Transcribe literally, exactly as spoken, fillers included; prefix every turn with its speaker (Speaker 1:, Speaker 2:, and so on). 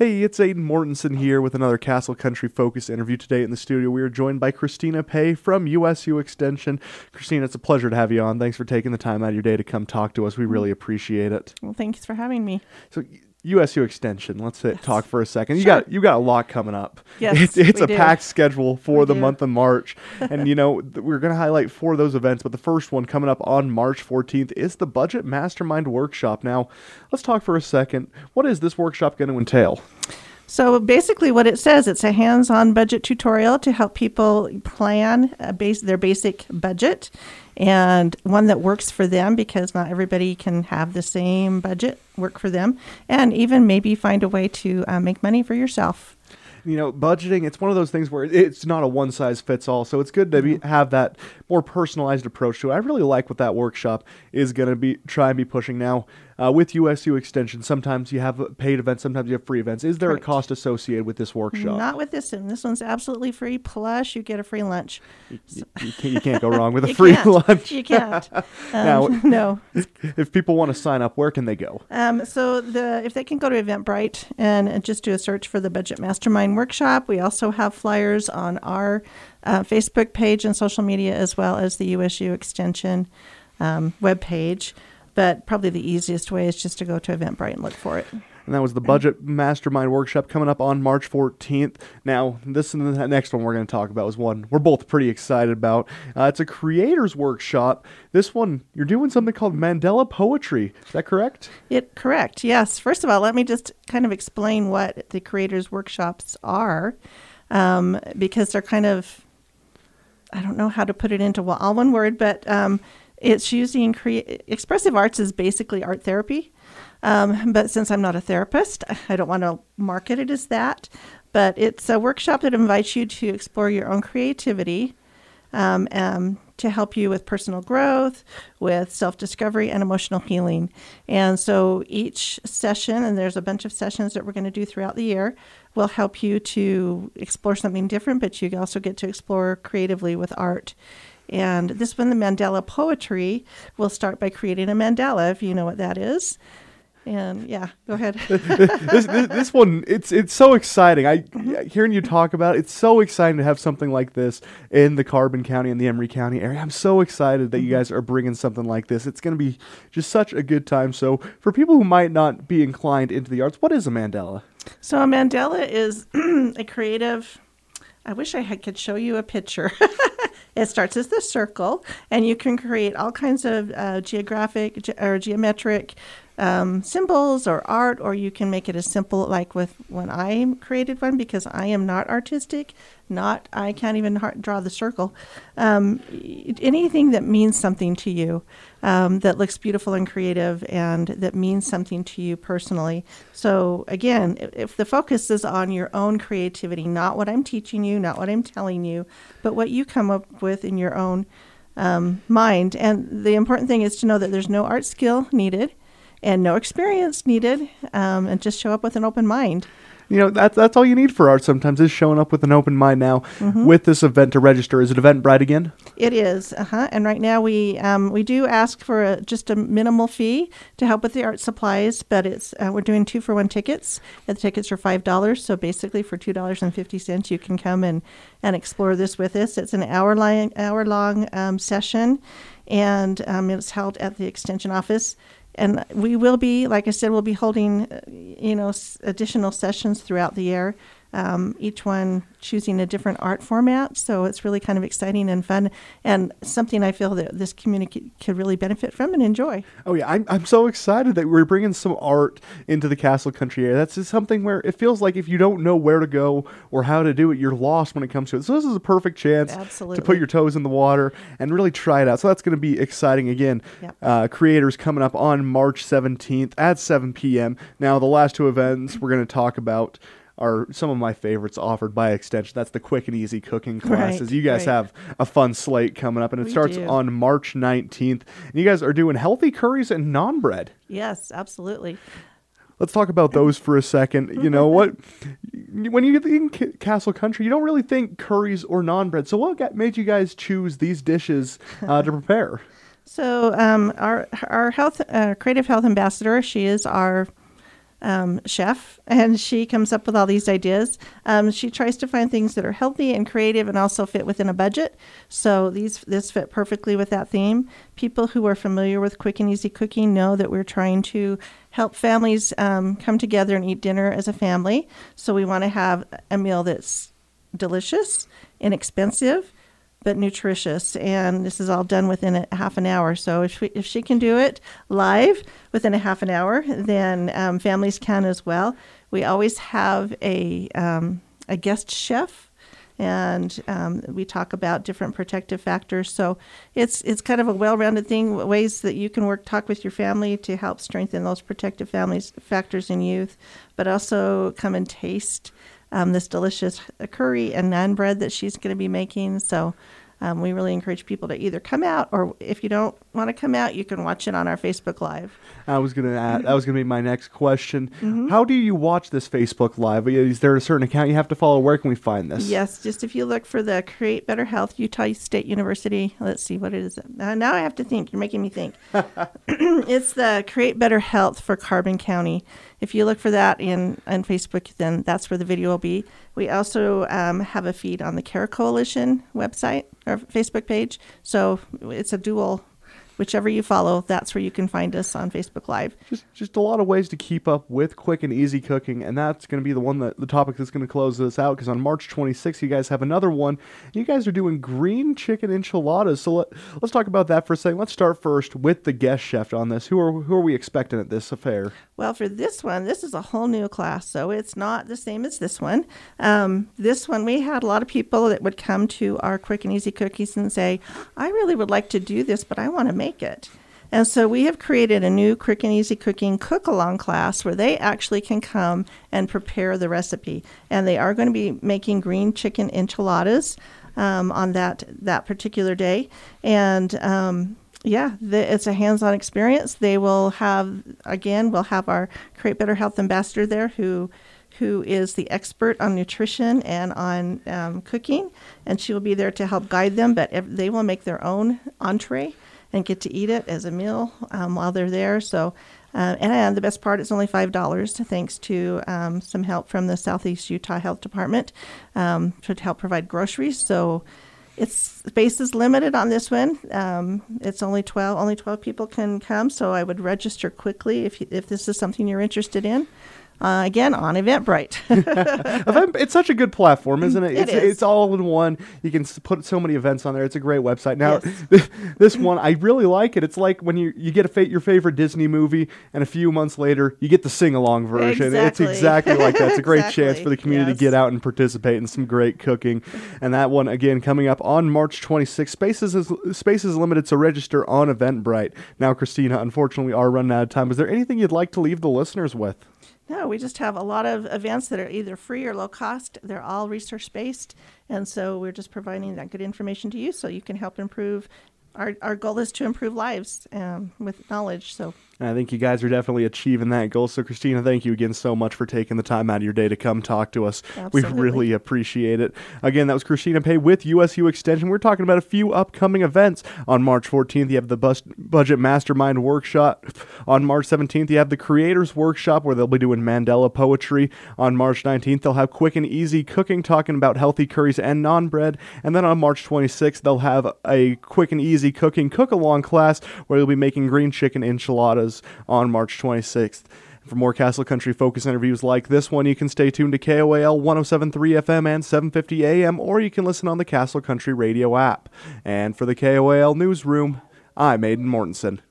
Speaker 1: Hey, it's Aiden Mortensen here with another Castle Country Focus interview. Today in the studio, we are joined by Christina Pay from U S U Extension. Christina, it's a pleasure to have you on. Thanks for taking the time out of your day to come talk to us. We really appreciate it.
Speaker 2: Well, thanks for having me.
Speaker 1: So, U S U Extension, let's sit,
Speaker 2: Yes.
Speaker 1: talk for a second. You
Speaker 2: Sure.
Speaker 1: got you got a lot coming up.
Speaker 2: Yes,
Speaker 1: It's, it's
Speaker 2: we
Speaker 1: a
Speaker 2: do.
Speaker 1: packed schedule for
Speaker 2: We
Speaker 1: the
Speaker 2: do.
Speaker 1: month of March. And, you know, th- we're going to highlight four of those events, but the first one coming up on March fourteenth is the Budget Mastermind Workshop. Now, let's talk for a second. What is this workshop going to entail?
Speaker 2: So basically what it says, it's a hands-on budget tutorial to help people plan a base, their basic budget, and one that works for them, because not everybody can have the same budget work for them, and even maybe find a way to uh, make money for yourself.
Speaker 1: You know, budgeting, it's one of those things where it's not a one-size-fits-all, so it's good to be, have that more personalized approach to it. I really like what that workshop is going to be try and be pushing now. Uh, with U S U Extension, sometimes you have paid events, sometimes you have free events. Is there
Speaker 2: Correct.
Speaker 1: a cost associated with this workshop?
Speaker 2: Not with this one. This one's absolutely free, plus you get a free lunch.
Speaker 1: You, you, can't, you can't go wrong with a
Speaker 2: You
Speaker 1: free
Speaker 2: can't.
Speaker 1: lunch.
Speaker 2: You can't. Um,
Speaker 1: Now-
Speaker 2: no.
Speaker 1: If people want to sign up, where can they go?
Speaker 2: Um, so the if they can go to Eventbrite and just do a search for the Budget Mastermind Workshop. We also have flyers on our uh, Facebook page and social media, as well as the U S U Extension um, webpage. But probably the easiest way is just to go to Eventbrite and look for it.
Speaker 1: And that was the Budget Mastermind Workshop coming up on March fourteenth. Now, this and the next one we're going to talk about is one we're both pretty excited about. Uh, it's a creators workshop. This one, you're doing something called Mandela Poetry. Is that correct?
Speaker 2: It correct, yes. First of all, let me just kind of explain what the creators workshops are, um, because they're kind of, I don't know how to put it into well, all one word, but um, it's using crea- expressive arts is basically art therapy. Um, but since I'm not a therapist, I don't want to market it as that. But it's a workshop that invites you to explore your own creativity, um, um, to help you with personal growth, with self-discovery, and emotional healing. And so each session, and there's a bunch of sessions that we're going to do throughout the year, will help you to explore something different, but you also get to explore creatively with art. And this one, the Mandela Poetry, will start by creating a mandala, if you know what that is. And yeah, go ahead.
Speaker 1: this, this this one, it's it's so exciting. I hearing you talk about it, it's so exciting to have something like this in the Carbon County and the Emery County area. I'm so excited that you guys are bringing something like this. It's going to be just such a good time. So for people who might not be inclined into the arts, what is a mandala?
Speaker 2: So a mandala is a creative, I wish I had, could show you a picture. It starts as the circle, and you can create all kinds of uh, geographic ge- or geometric um, symbols or art, or you can make it as simple like with when I created one, because I am not artistic, not I can't even har- draw the circle. Um, y- anything that means something to you, um, that looks beautiful and creative, and that means something to you personally. So again, if, if the focus is on your own creativity, not what I'm teaching you, not what I'm telling you, but what you come up with in your own um, mind. And the important thing is to know that there's no art skill needed and no experience needed, um, and just show up with an open mind.
Speaker 1: You know, that's that's all you need for art sometimes, is showing up with an open mind. Now, with this event to register, is it Eventbrite again?
Speaker 2: It is, uh-huh. And right now we um, we do ask for a, just a minimal fee to help with the art supplies, but it's uh, we're doing two for one tickets. And the tickets are five dollars, so basically for two dollars and fifty cents you can come and, and explore this with us. It's an hour long hour long um, session, and um, it's held at the Extension office. And we will be, like I said, we'll be holding, uh, you know, s- additional sessions throughout the year, um, each one choosing a different art format. So it's really kind of exciting and fun, and something I feel that this community could really benefit from and enjoy.
Speaker 1: Oh yeah, I'm I'm so excited that we're bringing some art into the Castle Country area. That's just something where it feels like if you don't know where to go or how to do it, you're lost when it comes to it. So this is a perfect chance to
Speaker 2: Absolutely.
Speaker 1: put your toes in the water and really try it out. So that's going to be exciting again.
Speaker 2: Yep.
Speaker 1: Uh, creators coming up on March seventeenth at seven p.m. Now the last two events we're going to talk about are some of my favorites offered by Extension. That's the quick and easy cooking classes.
Speaker 2: Right,
Speaker 1: you guys
Speaker 2: right.
Speaker 1: have a fun slate coming up, and it
Speaker 2: We
Speaker 1: starts
Speaker 2: do.
Speaker 1: on March nineteenth. And you guys are doing healthy curries and non-bread.
Speaker 2: Yes, absolutely.
Speaker 1: Let's talk about those for a second. You know what? When you think Ca- Castle Country, you don't really think curries or non-bread. So what got, made you guys choose these dishes uh, to prepare?
Speaker 2: So um, our our health uh, creative health ambassador, she is our um, chef, and she comes up with all these ideas. Um, she tries to find things that are healthy and creative and also fit within a budget. So these this fit perfectly with that theme. People who are familiar with quick and easy cooking know that we're trying to help families um, come together and eat dinner as a family. So we want to have a meal that's delicious, inexpensive, but nutritious, and this is all done within a half an hour. So if we, if she can do it live within a half an hour, then um, families can as well. We always have a um, a guest chef, and um, we talk about different protective factors. So it's it's kind of a well-rounded thing, ways that you can work, talk with your family to help strengthen those protective families factors in youth, but also come and taste Um, this delicious curry and naan bread that she's going to be making. So um, we really encourage people to either come out, or if you don't want to come out, you can watch it on our Facebook Live.
Speaker 1: I was gonna add, that was gonna be my next question.
Speaker 2: Mm-hmm.
Speaker 1: How do you watch this Facebook Live? Is there a certain account you have to follow? Where can we find this?
Speaker 2: Yes, just if you look for the Create Better Health, Utah State University. Let's see, what is it? Uh, now I have to think. You're making me think. It's the Create Better Health for Carbon County. If you look for that in on Facebook, then that's where the video will be. We also um, have a feed on the Care Coalition website or Facebook page. So it's a dual. Whichever you follow, that's where you can find us on Facebook Live.
Speaker 1: Just just a lot of ways to keep up with quick and easy cooking, and that's going to be the one that the topic that's going to close this out, because on March twenty-sixth, you guys have another one. You guys are doing green chicken enchiladas, so let, let's talk about that for a second. Let's start first with the guest chef on this. Who are who are we expecting at this affair?
Speaker 2: Well, for this one, this is a whole new class, so it's not the same as this one. Um, this one, we had a lot of people that would come to our quick and easy cookies and say, I really would like to do this, but I want to make it. And so we have created a new quick and easy cooking cook-along class where they actually can come and prepare the recipe. And they are going to be making green chicken enchiladas um, on that that particular day. And um, yeah, the, it's a hands-on experience. They will have, again, we'll have our Create Better Health ambassador there who who is the expert on nutrition and on um, cooking. And she will be there to help guide them, but ev- they will make their own entree and get to eat it as a meal um, while they're there. So, uh, and, and the best part, it's only five dollars, thanks to um, some help from the Southeast Utah Health Department um, to help provide groceries. So, it's space is limited on this one. Um, it's only twelve. Only twelve people can come. So, I would register quickly if you, if this is something you're interested in. Uh, again, on Eventbrite.
Speaker 1: Event, it's such a good platform, isn't it?
Speaker 2: It
Speaker 1: It's,
Speaker 2: is.
Speaker 1: it's all in one. You can s- put so many events on there. It's a great website. Now,
Speaker 2: Yes.
Speaker 1: this one, I really like it. It's like when you, you get a fa- your favorite Disney movie, and a few months later, you get the sing-along version.
Speaker 2: Exactly.
Speaker 1: It's exactly like that. It's a great
Speaker 2: Exactly.
Speaker 1: chance for the community
Speaker 2: Yes.
Speaker 1: to get out and participate in some great cooking. And that one, again, coming up on March twenty-sixth. Spaces is, space is limited, so register on Eventbrite. Now, Christina, unfortunately, we are running out of time. Is there anything you'd like to leave the listeners with?
Speaker 2: No, we just have a lot of events that are either free or low cost. They're all research-based, and so we're just providing that good information to you so you can help improve. Our, our goal is to improve lives um, with knowledge, so...
Speaker 1: And I think you guys are definitely achieving that goal. So, Christina, thank you again so much for taking the time out of your day to come talk to us.
Speaker 2: Absolutely.
Speaker 1: We really appreciate it. Again, that was Christina Pay with U S U Extension. We're talking about a few upcoming events. On March fourteenth, you have the Bus- Budget Mastermind Workshop. On March seventeenth, you have the Creators Workshop, where they'll be doing Mandela poetry. On March nineteenth, they'll have Quick and Easy Cooking, talking about healthy curries and naan bread. And then on March twenty-sixth, they'll have a Quick and Easy Cooking cook-along class, where they'll be making green chicken enchiladas on March twenty-sixth. For more Castle Country Focus interviews like this one, you can stay tuned to K O A L one oh seven point three F M and seven fifty A M, or you can listen on the Castle Country Radio app. And for the K O A L Newsroom, I'm Aidan Mortensen.